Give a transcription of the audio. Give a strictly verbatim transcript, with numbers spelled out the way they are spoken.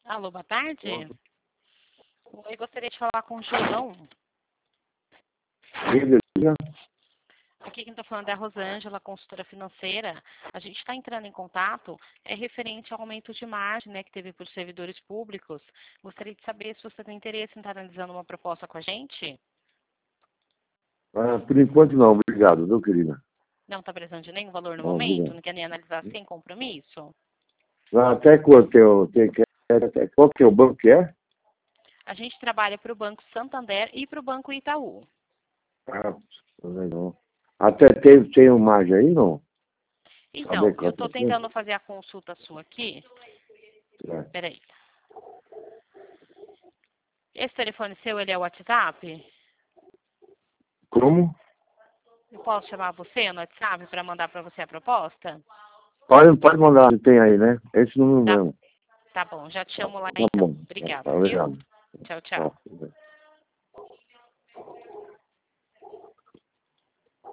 Alô, boa tarde. Oi, gostaria de falar com o João. Aqui quem está falando é a Rosângela, consultora financeira. A gente está entrando em contato, é referente ao aumento de margem, né, que teve por servidores públicos. Gostaria de saber se você tem interesse em estar analisando uma proposta com a gente. Ah, por enquanto não, obrigado, viu, querida? Não está precisando de nenhum valor no Não, momento? obrigado. Não quer nem analisar sem compromisso? Ah, até quanto tem, tem, que- até, qual que é o banco que é? A gente trabalha para o Banco Santander e para o Banco Itaú. Ah, legal. Até tem, tem uma margem aí, não? Então, Saber eu quanto estou tem? tentando fazer a consulta sua aqui. É. Peraí. Esse telefone seu, ele é o WhatsApp? Como? Eu posso chamar você no WhatsApp para mandar para você a proposta? Pode, pode mandar, tem aí, né? Esse número Tá, mesmo. tá bom, já te Tá, chamo lá tá então. bom. Obrigada, Tá, viu? obrigado. Tchau, tchau. Tá.